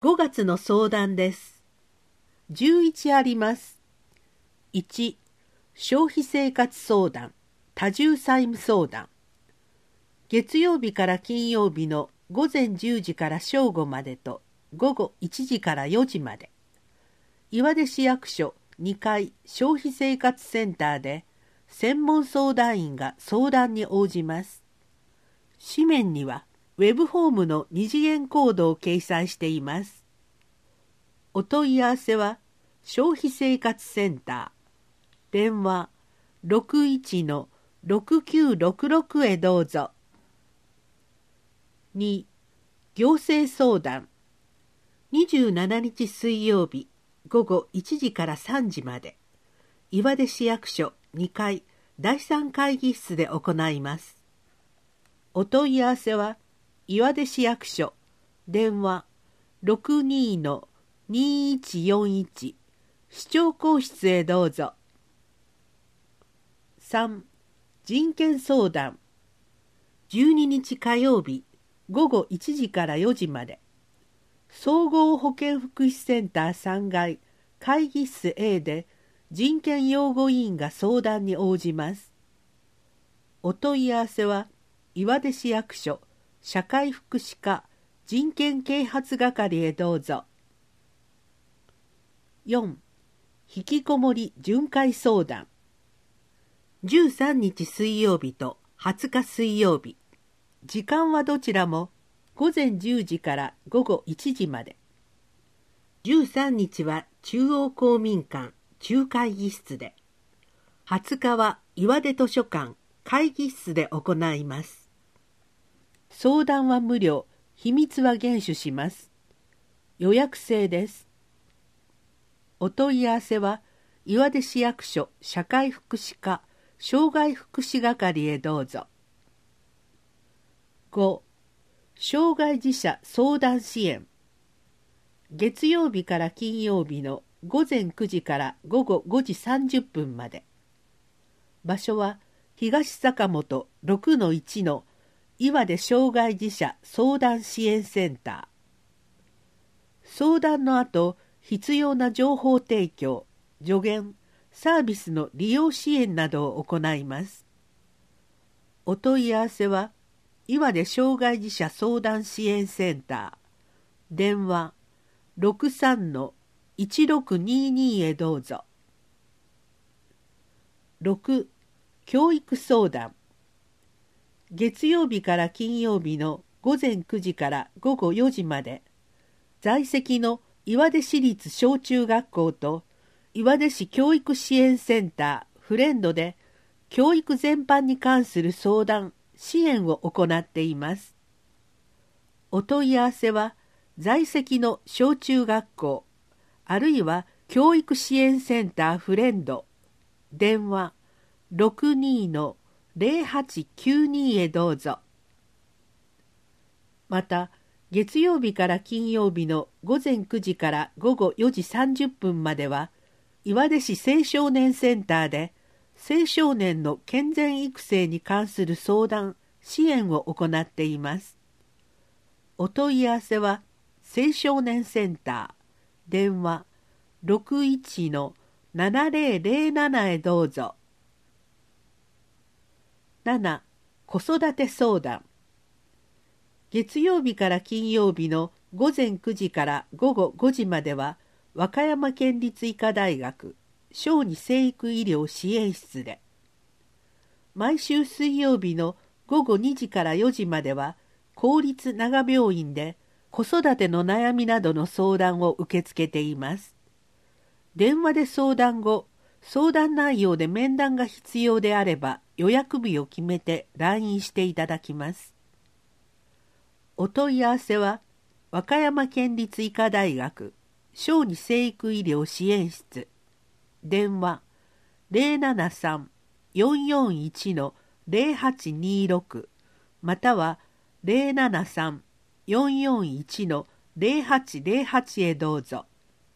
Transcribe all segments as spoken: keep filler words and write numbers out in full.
ごがつの相談です。じゅういちあります。いち、消費生活相談、多重債務相談。月曜日から金曜日のごぜんじゅうじから正午までとごごいちじからよじまで。岩出市役所にかい消費生活センターで専門相談員が相談に応じます。紙面にはウェブフォームの二次元コードを掲載しています。お問い合わせは消費生活センター、電話 ろくいちのろくきゅうろくろく へどうぞ。に、行政相談。にじゅうしちにち水曜日ごごいちじからさんじまで、岩出市役所にかいだいさん会議室で行います。お問い合わせは岩出市役所、電話 ろくにのにいちよんいち 市長公室へどうぞ。さん、人権相談。じゅうににち火曜日ごごいちじからよじまで、総合保健福祉センターさんがい会議室 A で人権擁護委員が相談に応じます。お問い合わせは岩出市役所社会福祉課人権啓発係へどうぞ。よん、引きこもり巡回相談。じゅうさんにち水曜日とはつか水曜日、時間はどちらもごぜんじゅうじからごごいちじまで。じゅうさんにちは中央公民館中会議室で、はつかは岩出図書館会議室で行います。相談は無料、秘密は厳守します。予約制です。お問い合わせは岩出市役所社会福祉課障害福祉係へどうぞ。ご、障害児者相談支援。月曜日から金曜日のごぜんくじからごごごじさんじゅっぷんまで。場所は東坂本 ろくのいち の岩出障害児者相談支援センター。相談の後、必要な情報提供、助言、サービスの利用支援などを行います。お問い合わせは岩出障害児者相談支援センター、電話 ろくさんのいちろくにに へどうぞ。ろく、教育相談。月曜日から金曜日のごぜんくじからごごよじまで、在籍の岩出市立小中学校と岩出市教育支援センターフレンドで教育全般に関する相談、支援を行っています。お問い合わせは在籍の小中学校あるいは教育支援センターフレンド、電話 ろくにのぜろはちきゅうに へどうぞ。また月曜日から金曜日のごぜんくじからごごよじさんじゅっぷんまでは岩出市青少年センターで青少年の健全育成に関する相談・支援を行っています。お問い合わせは青少年センター、電話 ろくいちのななぜろぜろなな へどうぞ。なな、子育て相談。月曜日から金曜日のごぜんくじからごごごじまでは和歌山県立医科大学小児生育医療支援室で、毎週水曜日のごごにじからよじまでは公立長病院で子育ての悩みなどの相談を受け付けています。電話で相談後、相談内容で面談が必要であれば予約日を決めて来院していただきます。お問い合わせは和歌山県立医科大学小児生育医療支援室、電話 ぜろななさん よんよんいち のぜろはちにろく またはぜろななさん よんよんいち のぜろはちぜろはちへどうぞ。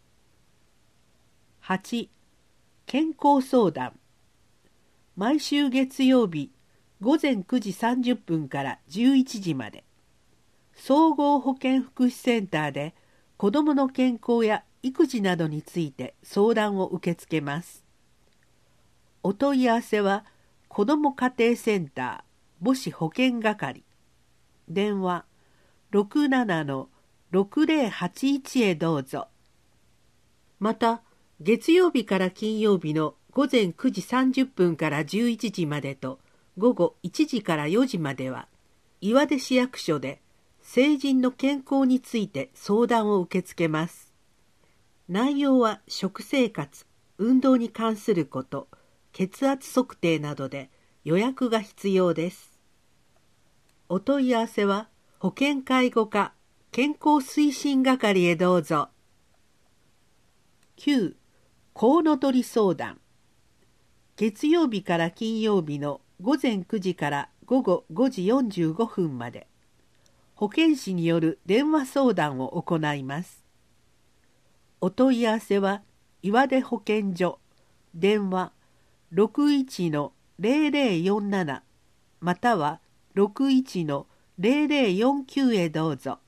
はち、健康相談。毎週月曜日ごぜんくじさんじゅっぷんからじゅういちじまで、総合保健福祉センターで子どもの健康や育児などについて相談を受け付けます。お問い合わせは子ども家庭センター母子保健係、電話 ろくななのろくぜろはちいち へどうぞ。また、月曜日から金曜日のごぜんくじさんじゅっぷんからじゅういちじまでとごごいちじからよじまでは、岩出市役所で成人の健康について相談を受け付けます。内容は食生活、運動に関すること、血圧測定などで予約が必要です。お問い合わせは保健介護課健康推進係へどうぞ。きゅう. コウノトリ相談。月曜日から金曜日のごぜんくじからごごごじよんじゅうごふんまで、保健師による電話相談を行います。お問い合わせは岩出保健所、電話 ろくいちのぜろぜろよんなな または ろくいちのぜろぜろよんきゅう へどうぞ。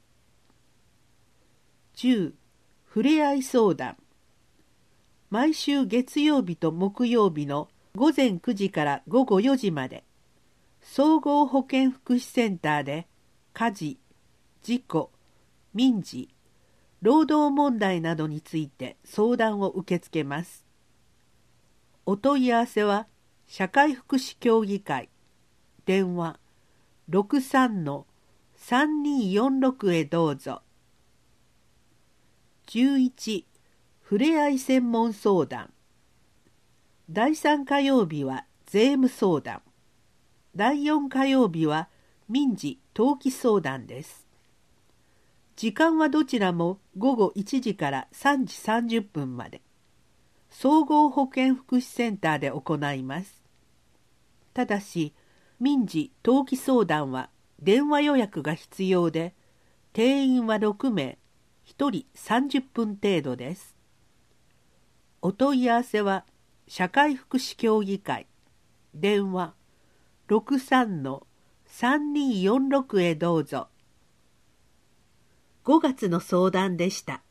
じゅう. ふれあい相談。毎週月曜日と木曜日のごぜんくじからごごよじまで、総合保健福祉センターで家事、事故、民事、労働問題などについて相談を受け付けます。お問い合わせは社会福祉協議会、電話 ろくさんのさんにーよんろく へどうぞ。じゅういち. ふれあい専門相談。だいさん火曜日は税務相談。だいよん火曜日は民事登記相談です。時間はどちらもごごいちじからさんじさんじゅっぷんまで。総合保健福祉センターで行います。ただし、民事登記相談は電話予約が必要で、定員はろくめい、ひとりさんじゅっぷん程度です。お問い合わせは社会福祉協議会、電話 ろくさんのさんにーよんろく へどうぞ。ごがつの相談でした。